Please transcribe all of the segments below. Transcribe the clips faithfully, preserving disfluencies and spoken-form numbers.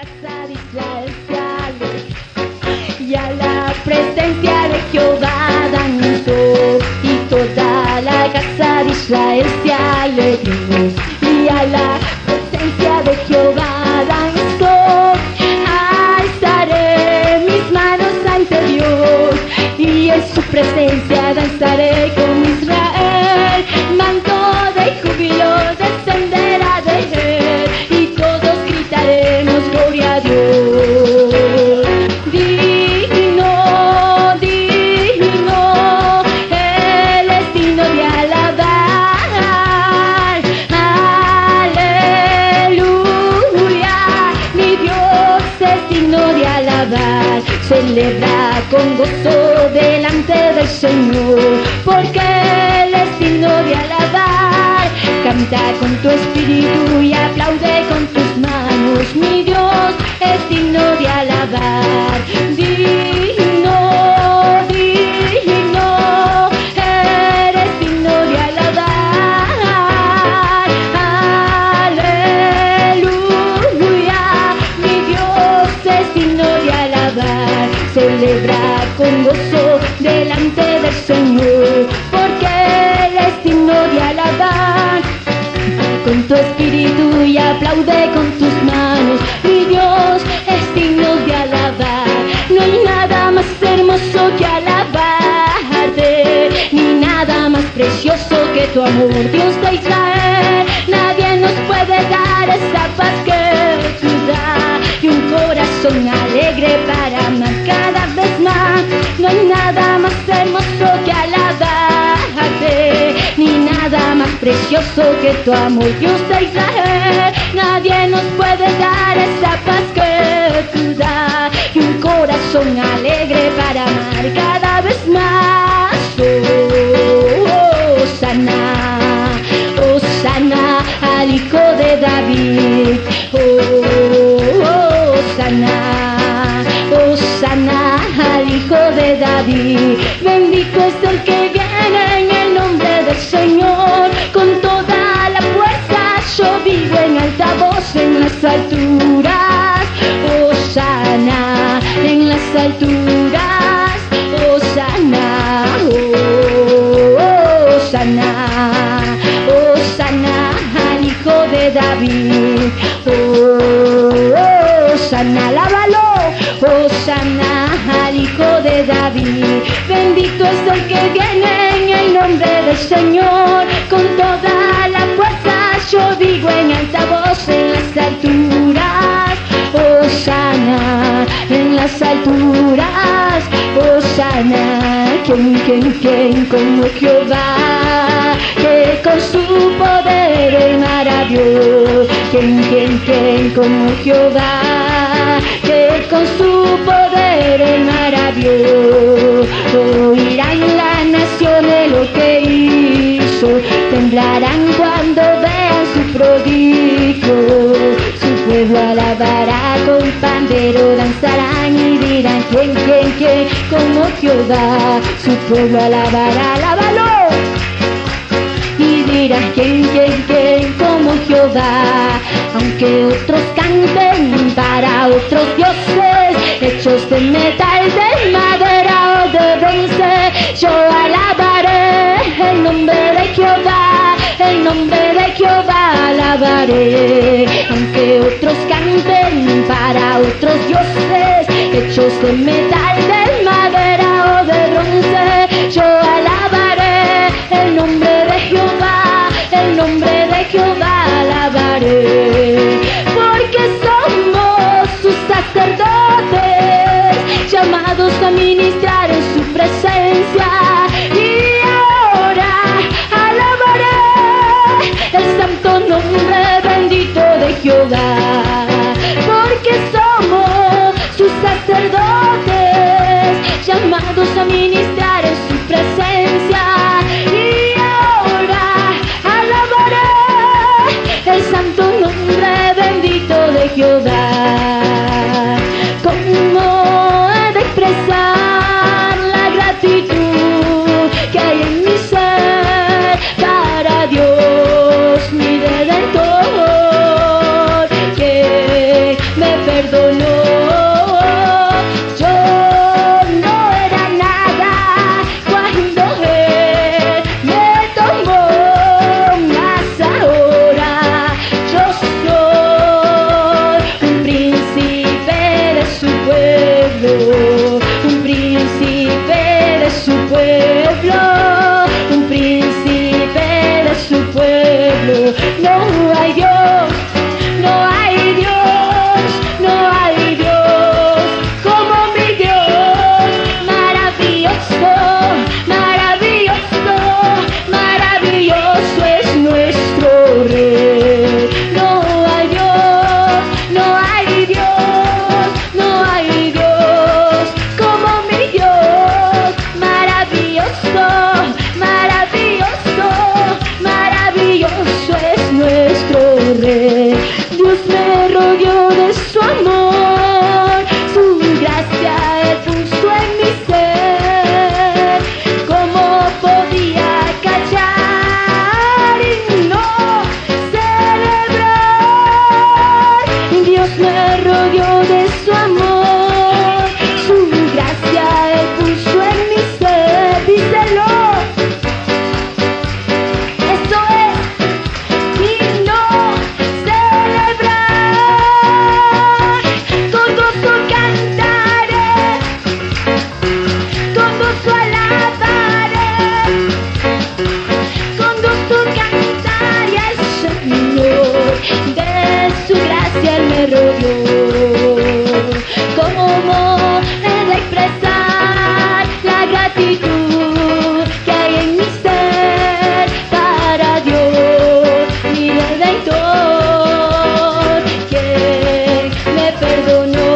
casa de Israel se alegró, y a la presencia de Jehová danzó, y toda la casa de Israel se alegró, y a la presencia de Jehová danzó. Alzaré mis manos ante Dios, y en su presencia danzaré con Israel. Manto de júbilo descenderá de él, y todos gritaremos gloria a Dios. Digno, digno, Él es digno de alabar. Aleluya, mi Dios es digno de alabar. Celebra con gozo delante del Señor, porque Él es digno de alabar. Canta con tu espíritu y aplaude con tus manos, mi Dios es digno de alabar. Digno, digno, eres digno de alabar. Aleluya, mi Dios es digno de alabar. Celebra con gozo delante del Señor, porque Él es digno de alabar. Con tu espíritu y aplaude con tus manos, mi Dios es digno de alabar. No hay nada más hermoso que alabarte, ni nada más precioso que tu amor, Dios de Israel. Nadie nos puede dar esa paz que tú das, y un corazón alegre para amar cada vez más. No hay nada más hermoso que alabarte, ni nada más precioso que tu amor, Dios de Israel. Nadie nos puede dar esa paz que tú das, y un corazón alegre para amar cada vez más. Oh, Hosana, Hosana al Hijo de David. Oh, Hosana, Hosana al Hijo de David. Bendito es el que viene en el nombre del Señor. Con toda la fuerza yo vivo en alta voz en las alturas. Hosana en las alturas. Hosana, oh, Hosana, Hosana al Hijo de David. Oh, Hosana, alábalo. Hosana al Hijo de David. Bendito es el que viene en el nombre del Señor. Con toda la fuerza yo digo en alta voz en las alturas. Hosana en las alturas. Hosana, quien, quien, quien como Jehová, que con su poder el mar abrió. Quien, quien, quien como Jehová, que con su poder el mar abrió. Oirán las naciones lo que hizo, temblarán cuando vean su prodigio. Su pueblo alabará con pandero, danzarán y dirán quién, quién, quién como Jehová. Su pueblo alabará, alábalo. Y dirán quién, quién, quién como Jehová. Aunque otros canten para otros dioses, hechos de metal, de madera o de bronce, yo alabaré el nombre de Jehová, el nombre de Jehová alabaré. Aunque otros canten para otros dioses, hechos de metal, de madera o de bronce, yo alabaré el nombre de Jehová, el nombre de Jehová alabaré. Porque somos sus sacerdotes, llamados a ministrar en su presencia. Y ahora alabaré el santo nombre bendito de Jehová. Porque somos sus sacerdotes, perdonó. Yo no era nada cuando Él me tomó, mas ahora yo soy un príncipe de su pueblo, un príncipe de su pueblo, un príncipe de su pueblo. No hay Dios, no hay Dios, no hay Dios como mi Dios. Maravilloso, maravilloso, maravilloso es nuestro Rey. No hay Dios, no hay Dios, no hay Dios como mi Dios. Maravilloso, maravilloso, maravilloso es nuestro Rey. Dios me rodeó de su amor, su gracia Él puso en mi ser. ¿Cómo podía callar y no celebrar? Dios me rodeó de su amor, su gracia Él puso en mi ser. Díselo. Eso es, y no celebrar. Con gozo cantaré, con gozo alabaré, con gozo cantaré al Señor. De su gracia Él me rodeó. ¿Cómo he de expresar la gratitud que hay en mi ser para Dios, mi Redentor, quien me perdonó?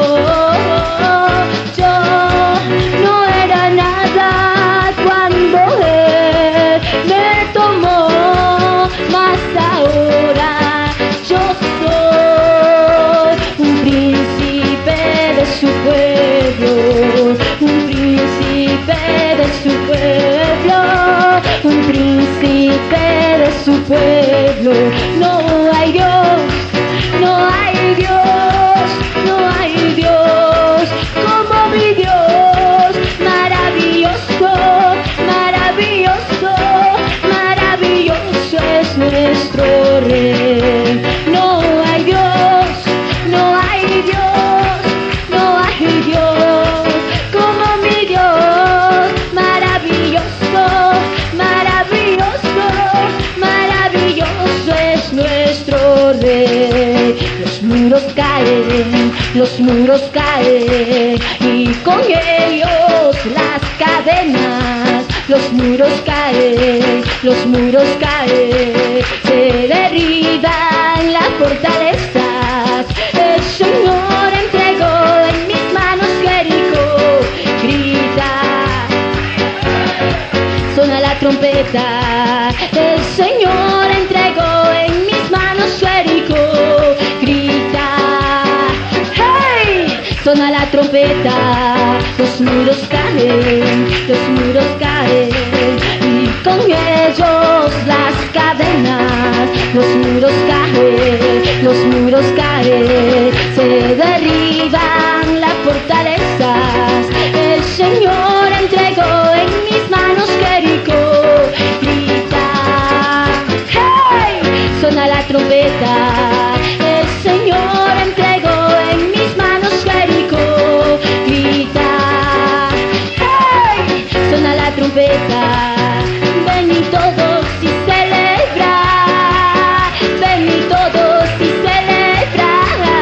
Yo no era nada cuando Él me tomó, mas ahora yo soy un príncipe de su pueblo, un príncipe de su pueblo, un príncipe de su pueblo. No hay Dios, no hay Dios, no hay Dios como mi Dios. Maravilloso, maravilloso, maravilloso es nuestro Rey. No hay Dios, no hay Dios, no hay Dios como mi Dios. Maravilloso, maravilloso, maravilloso es nuestro Rey. Los muros caen, los muros caen, y con ellos las cadenas. Los muros caen, los muros caen, se derriban las fortalezas. El Señor entregó en mis manos Jericó. Grita, suena la trompeta. El Señor entregó en mis manos Jericó. Grita, hey, suena la trompeta. Los muros caen, los muros caen, y con ellos las cadenas. Los muros caen, los muros caen, se derriban las fortalezas. El Señor entregó en mis manos Jericó. Grita, hey, suena la trompeta. El Señor entregó en mis manos Jericó. Grita, hey, suena la trompeta. Ven y todos y celebra, ven y todos y celebra.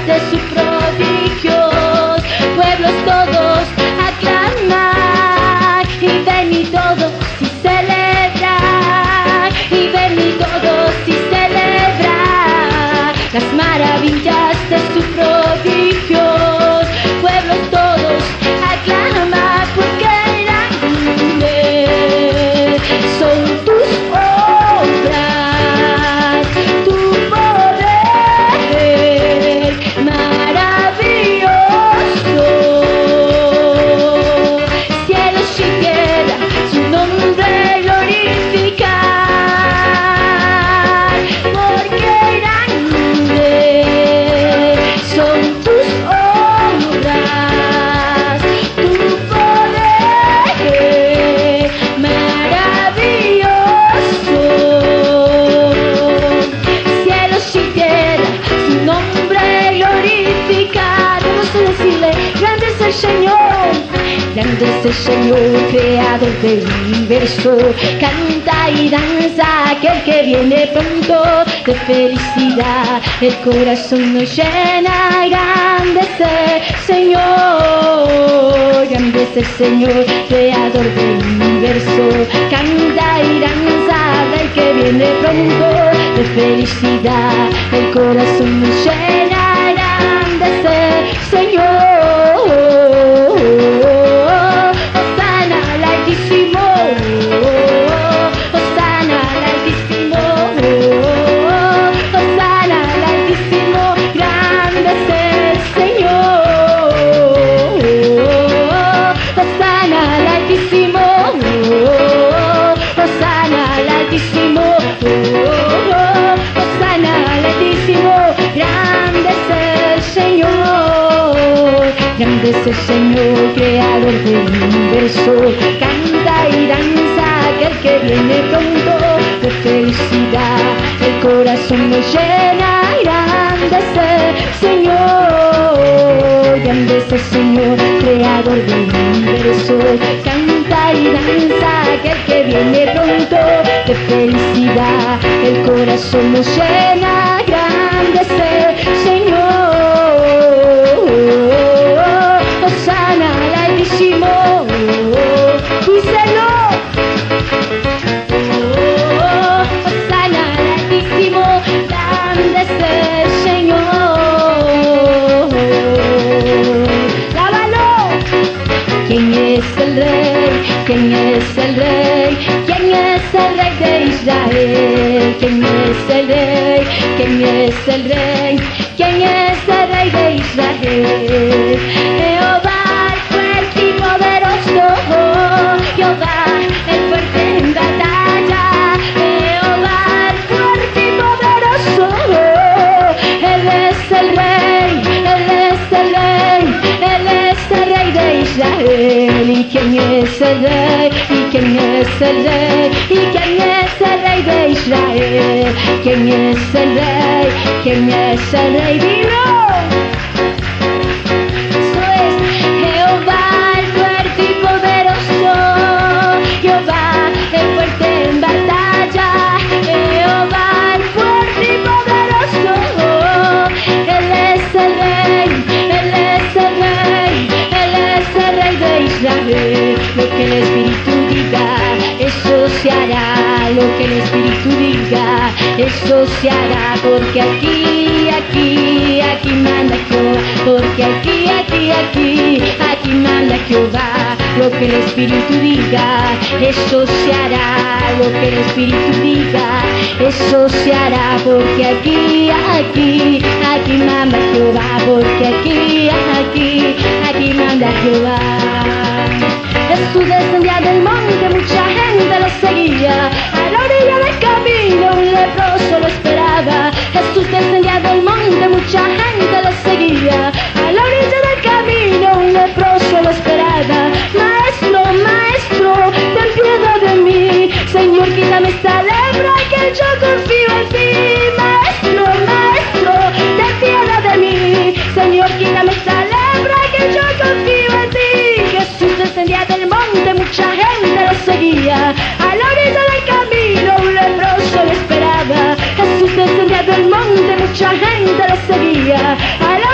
de sus prodigios. Pueblos todos aclaman y ven y todos y celebran, y ven y todos y celebran las maravillas de sus prodigios. Pueblos todos aclaman porque grandes son tus obras, tu poder maravilloso. Cielos y tierra, su nombre glorificar, porque grandes son tus obras, tu poder maravilloso. Cielos y tierra, su nombre glorificar. Vamos a decirle, grande es el Señor, grande es el Señor, creador del universo. Canta y danza aquel que viene pronto de felicidad. El corazón nos llena, grande es el Señor, grande es el Señor, creador del universo. Canta y danza del que viene pronto de felicidad. El corazón nos llena, grande es el Señor. Hosana al Altísimo, Hosana al Altísimo, Hosana al Altísimo, grande es el Señor. Hosana al Altísimo, Hosana al Altísimo, Hosana al Altísimo, grande es el Señor, grande es el Señor, creador del universo. Canta y danza aquel que viene pronto de felicidad. El corazón nos llena, grande es el Señor, grande es el Señor, creador del universo. Canta y danza aquel que viene pronto de felicidad. El corazón nos llena, grande es el Señor. Hosana al Altísimo, díselo. Hosana al Altísimo, grande es el Señor. Lábalo. ¿Quién es el rey? ¿Quién es el rey? ¿Quién es el rey de Israel? ¿Quién es el rey? ¿Quién es el rey? ¿Quién es el rey de Israel? Jehová el fuerte y poderoso, Jehová el fuerte en batalla, Jehová el fuerte y poderoso. Él es el rey, Él es el rey, Él es el rey de Israel. ¿Y quién es el rey? ¿Y quién es el rey? ¿Y quién es el rey de Israel? ¿Quién es el rey? ¿Quién es el rey? Dilo. Eso es Jehová el fuerte y poderoso, Jehová el fuerte en batalla, Jehová el fuerte y poderoso. Él es el rey, Él es el rey, Él es el rey de Israel. Lo que el Espíritu diga, eso se hará. Lo que el Espíritu diga, eso se hará. Porque aquí, aquí, aquí manda Jehová. Porque aquí, aquí, aquí, aquí manda Jehová. Lo que el Espíritu diga, eso se hará. Lo que el Espíritu diga, eso se hará. Porque aquí, aquí, aquí manda Jehová. Porque aquí, aquí, aquí manda Jehová. Jesús descendía del monte, mucha gente lo seguía. A la orilla del camino un leproso lo esperaba. Jesús descendía del monte, mucha gente lo seguía. A la orilla del camino un leproso lo esperaba. Maestro, maestro, ten piedad de mí. Señor, quítame esta lepra que yo confío en ti. Maestro, maestro, ten piedad de mí. Señor, quítame esta lepra que yo confío en ti. Jesús descendía del monte, mucha gente lo seguía. A la orilla del camino un leproso lo esperaba. Jesús descendía del monte, mucha gente lo seguía. A la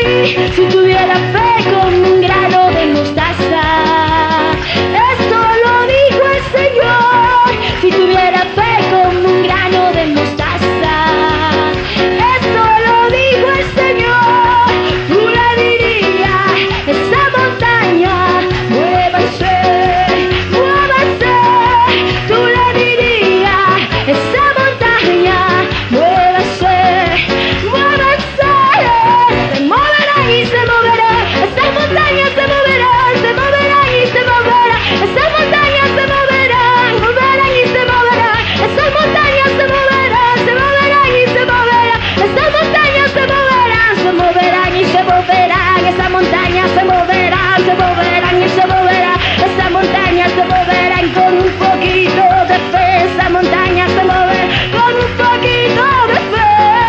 si tuviera fe como un grano de mostaza. Esto lo dijo el Señor, si tuviera fe como un grano de mostaza. Esto lo dijo el Señor, tú le dirías, esa montaña, muévase, muévase. Tú le dirías, esa montaña, muévase, muévase. Se moverá y se moverá, esa montaña se moverá, se moverá y se moverá. Esa montaña se moverá, moverá y se moverá. Esa montaña se moverá, se moverá y se moverá. Esa montaña se moverá, se moverá y se moverá. Esa montaña se moverá, se moverá y se moverá. Esa montaña se moverá y con un poquito de fe. Esa montaña se moverá con un poquito de fe.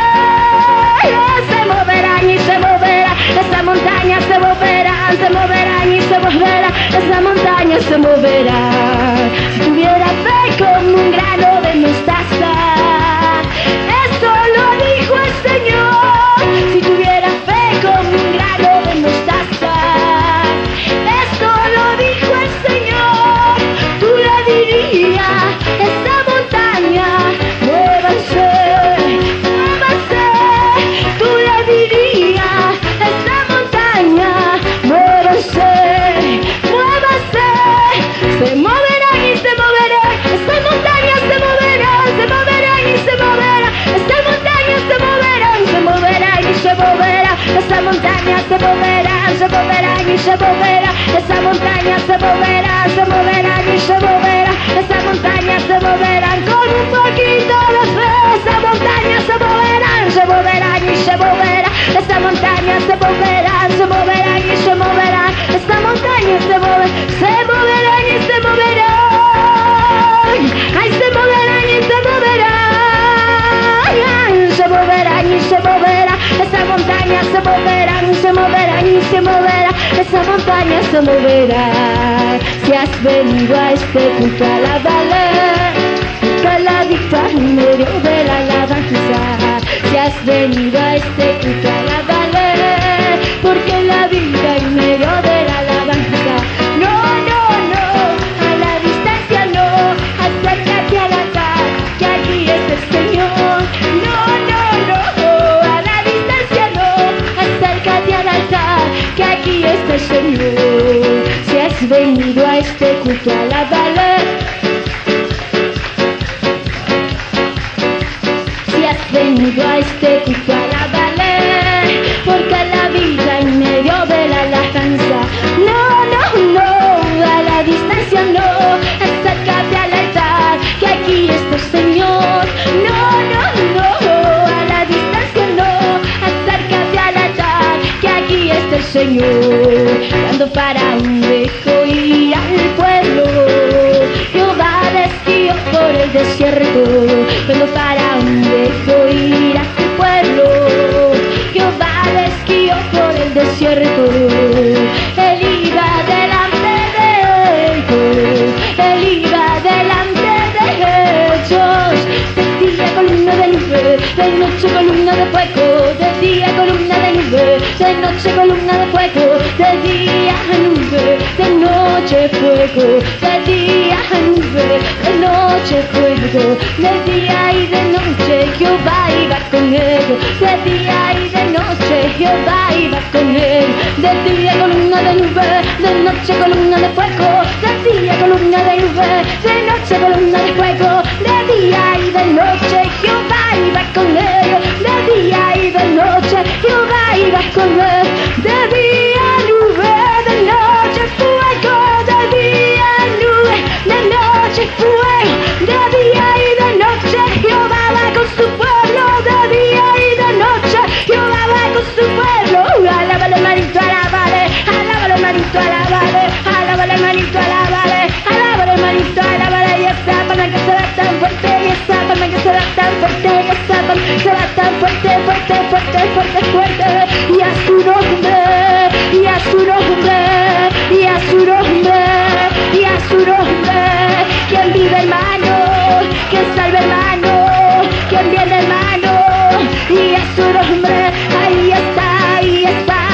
Se moverá y se moverá. Esa montaña se moverá, se moverá y se moverá. Esa montaña se moverá. Si tuviera fe como un grano de mostaza. Esto lo dijo el Señor. Si tuviera fe como un grano de mostaza. Esto lo dijo el Señor. Tú le dirías, esa montaña, muévase, muévase. Tú le dirías, esa montaña, muévase, muévase. Se moverá y se moverá. Esa montaña se moverá, se moverá y se moverá. Esa montaña se moverá, se moverá y se moverá. Esa montaña se moverá, se moverá y se moverá. Esa montaña se moverá, se moverá y se moverá. Esa montaña se moverá con un poquito de fe. Esa montaña se moverá, se moverá y se moverá. Esa montaña se moverá, se moverá y se moverá. Esa montaña se moverá, se moverá y se moverá. Ay, se moverá y se moverá. Ay, se moverá y se moverá. Esa montaña se moverá, se moverá y se moverá. Esa montaña se moverá. Si has venido a este culto, alábale, busca la victoria en medio de la alabanza. Si has venido a este culto, alábale, porque la vida en medio de la alabanza. No, no, no, a la distancia no, acércate al altar, que aquí es el Señor. No, no, no, a la distancia no, acércate al altar, que aquí está el Señor. Si has venido a este culto, alábale. Si has venido a este culto, alábale, porque la vida en medio de la alabanza. No, no, no, a la distancia no, acércate al altar, que aquí está el Señor. No, no, no, a la distancia no, acércate al altar, que aquí está el Señor. Cuando para un viejo ir al pueblo, Jehová desvió por el desierto. Cuando para un viejo ir a su pueblo, Jehová desvió por el desierto. Él iba delante de ellos, él iba delante de ellos. De día columna de nube, de noche columna de fuego. De día columna de nube, de noche columna de fuego. De día nube, de noche fuego. De día nube, de noche fuego. De día y de noche Jehová iba con él. De día y de noche Jehová iba con él. De día columna de nube, de noche columna de fuego. De día columna de nube, de noche columna de fuego. De día y de noche Jehová iba con él. De día y de noche Jehová iba con él. De día nube, de noche fuego. De día nube, de noche fuego. De día y de noche Jehová va con su pueblo. De día y de noche Jehová va con su pueblo. Alábale, manito, alábale, alábale, manito, alábale, alábale, manito, alábale, alábale, manito, alábale. Y esa palma que se va tan fuerte, y esa palma que se va tan fuerte, y esa palma que se va tan fuerte, fuerte, fuerte, fuerte, fuerte. Y a su nombre, y a su nombre, y a su nombre, y a su nombre. Quien vive, hermano, quien salve, hermano, quien viene, hermano, y a su nombre. Ahí está, ahí está,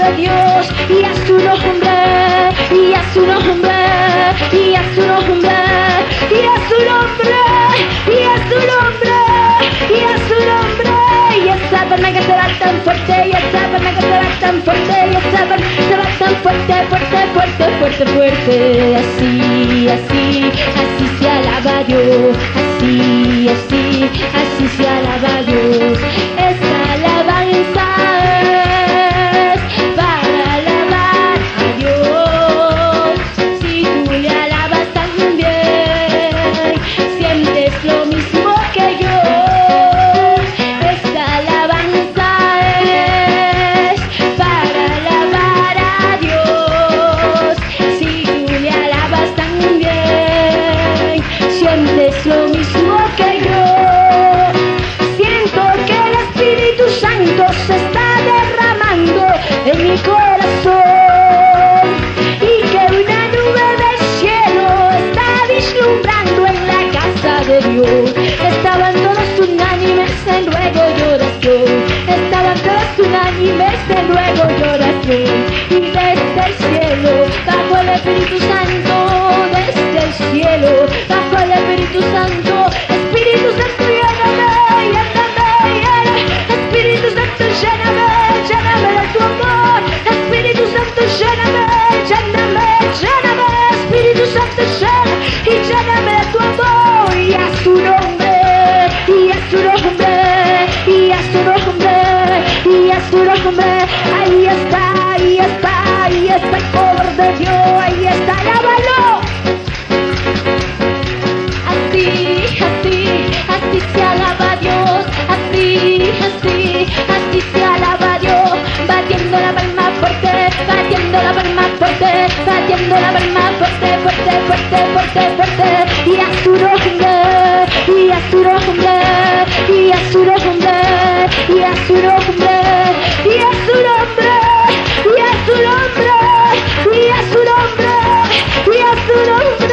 de Dios y a su nombre, y a su nombre, y a su nombre, y a su nombre, y a su nombre, y a su nombre. Y esa palma que se va tan fuerte, y esa palma que se va tan fuerte, y esa palma se va tan fuerte, fuerte, fuerte, fuerte, fuerte. Así, así, así se alaba a Dios, así, así, así se alaba a Dios. Esta alabanza es para alabar a Dios. Si tú le alabas también, sientes lo mismo que yo. Esta alabanza es para alabar a Dios. Si tú le alabas también, sientes lo mismo que yo. Siento que el Espíritu Santo se está derramando en mi corazón y que una nube del cielo está vislumbrando en la casa de Dios. Estaban todos unánimes en ruego y oración, estaban todos unánimes en ruego y oración. Y desde el cielo bajó el Espíritu Santo, desde el cielo bajó el Espíritu Santo. Espíritu Santo, lléname, lléname, lléname. Espíritu Santo, lléname, lléname de tu amor. Espíritu Santo, lléname, lléname, lléname. Espíritu Santo, lléname y lléname de tu amor. Y a su nombre, y a su nombre, y a su nombre, y a su nombre. Ahí está, ahí está, ahí está el poder de Dios. Ahí está, alábalo. Así, así, así se alaba a Dios. Así, así, así se alaba a Dios. Batiendo la palma fuerte, batiendo la palma fuerte, batiendo la palma fuerte, fuerte, fuerte, fuerte, fuerte. Y a su nombre, y a su nombre, y a su nombre, y a su nombre, y a su nombre, y a su nombre, y a su nombre, y a su nombre.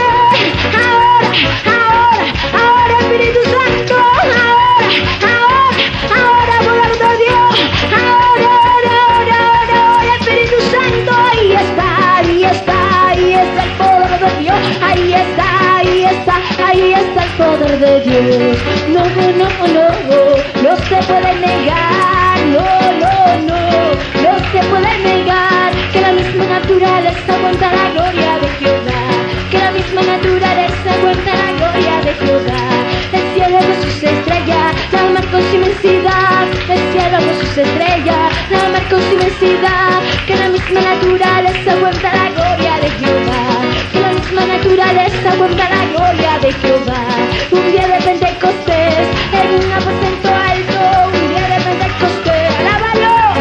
Ahora, ahora, ahora Espíritu Santo, ahora, ahora, ahora poder de Dios, ahora, ahora, ahora, ahora, ahora Espíritu Santo. Ahí está, ahí está, ahí está el poder de Dios. Ahí está, ahí está, ahí está el poder de Dios. No, no, no, no, no se puede negar, no, no, no, no se puede negar que la misma naturaleza cuenta la gloria de Jehová, que la misma naturaleza cuenta la gloria de Jehová. El cielo con sus estrellas, la mar con su inmensidad, el cielo con sus estrellas, la mar con su inmensidad, que la misma naturaleza cuenta la gloria de Jehová, que la misma naturaleza cuenta la gloria de Jehová. Un día de Pentecostés, en un aposento alto, un día de Pentecostés, alábalo.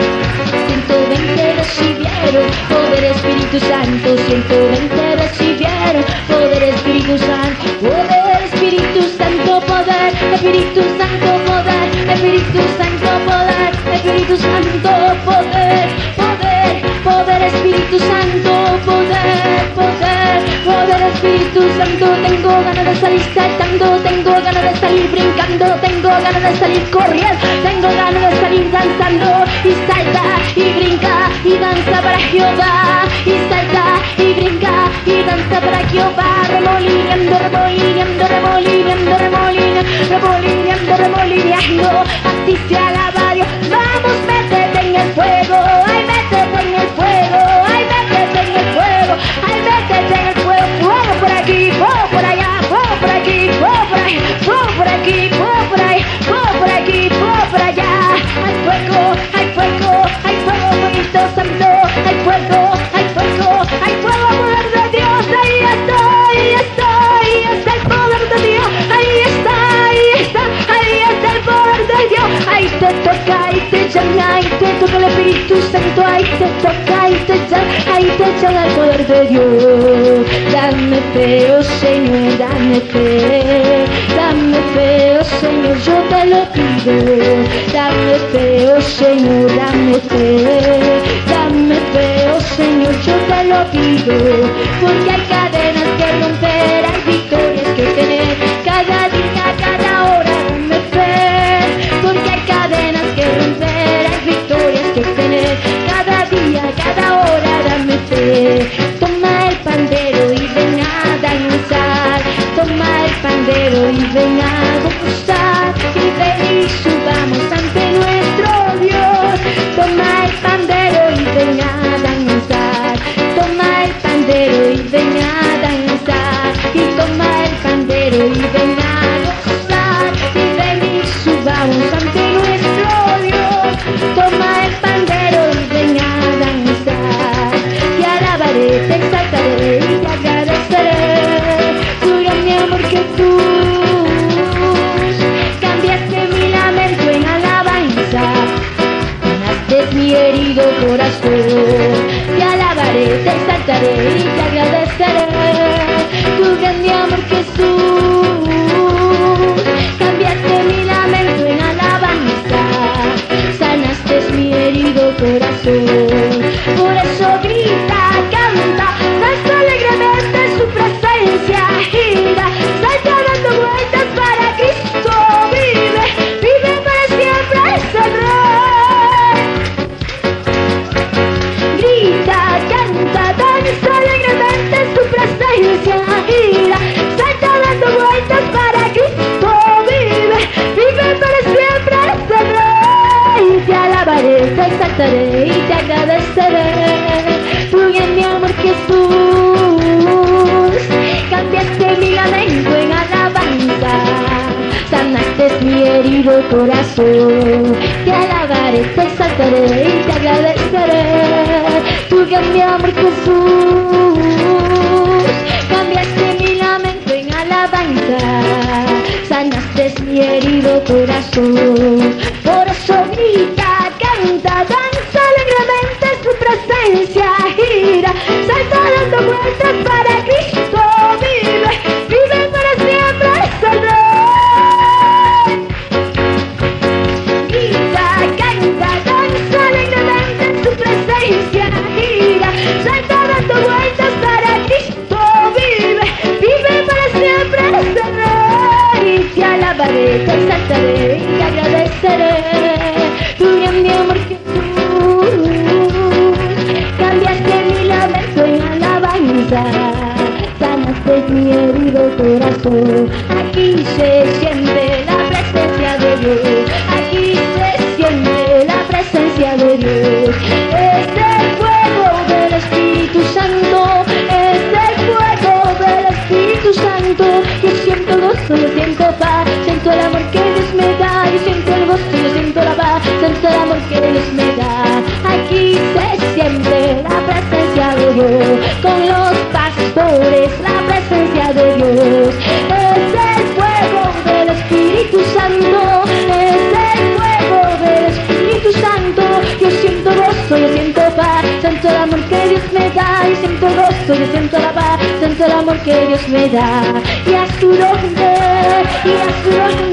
ciento veinte recibieron poder Espíritu Santo, ciento veinte recibieron poder Espíritu Santo, poder Espíritu Santo, poder Espíritu Santo, poder Espíritu Santo, poder Espíritu Santo, poder, poder, poder Espíritu Santo, poder, poder, poder Espíritu Santo. Tengo ganas de salir saltando, tengo ganas de salir brincando, tengo ganas de salir corriendo, tengo ganas de salir danzando. Y salta y brinca y danza para Jehová, y salta y brinca y danza para Jehová. Remolineando, remolineando, remolineando, remolineando, remolineando, remolineando. Así se alaba a Dios. Vamos, métete en el fuego, ay, métete en el fuego, ay, métete en el fuego, ay, métete en el fuego. Fuego por aquí, fuego por allá, fuego por aquí, fuego por ahí, fuego por aquí, fuego por ahí, fuego por aquí, fuego por allá. Hay fuego, hay fuego, hay fuego, fueguito santo, hay fuego, hay fuego, hay fuego, poder de Dios. Ahí está, ahí está, ahí está el poder de Dios. Ahí está, ahí está, ahí está el poder de Dios. Ahí te toca, ahí te llama, ahí te toca el Espíritu Santo, ahí te toca, ahí te llama, ahí te llama el poder de Dios. Dame fe, oh Señor, dame fe, dame fe, oh Señor, yo te lo pido. Dame fe, oh Señor, dame fe, dame fe, oh Señor, yo te lo pido. Porque hay cadenas que romper, hay victorias que tener, cada día, cada hora, dame fe. Porque hay cadenas que romper, hay victorias que tener, cada día. exaltaré y te agradeceré. Tu grande amor, Jesús, cambiaste mi lamento en alabanza, sanaste mi herido corazón. Por eso grita, canta, danza alegremente su presencia gira, salta dando vueltas para Cristo vive, vive para siempre es el Rey. Grita, canta, danza alegremente su presencia gira, salta dando vueltas para Cristo vive, vive para siempre es el Rey. Te alabaré, te exaltaré y te agradeceré. Tu grande amor, Jesús, cambiaste mi lamento en alabanza, sanaste mi herido corazón. Te alabaré, te exaltaré y te agradeceré. Tu grande amor, Jesús, cambiaste mi lamento en alabanza, sanaste mi herido corazón. Por eso grita, canta, danza alegremente su presencia gira, salta dando vueltas para Cristo vive, vive para siempre es el Rey. Grita, canta, danza alegremente su presencia gira, salta dando vueltas para Cristo vive, vive para siempre es el Rey. Te alabaré, te exaltaré y te agradeceré. Tu grande amor, Jesús, cambiaste mi lamento en alabanza, sanaste mi herido corazón. Aquí se siente la presencia de Dios, aquí se siente la presencia de Dios. Es el fuego del Espíritu Santo, es el fuego del Espíritu Santo. Yo siento gozo, yo siento paz, siento el amor que Dios me da. Yo siento el gozo, yo siento la paz, siento el amor que Dios me da. Aquí se siente la presencia de Dios, con los pastores la presencia de Dios. Es el fuego del Espíritu Santo, es el fuego del Espíritu Santo. Yo siento gozo, yo siento paz, siento el amor que Dios me da. Yo siento gozo, yo siento la paz, siento el amor que Dios me da. Y a su nombre, y a su nombre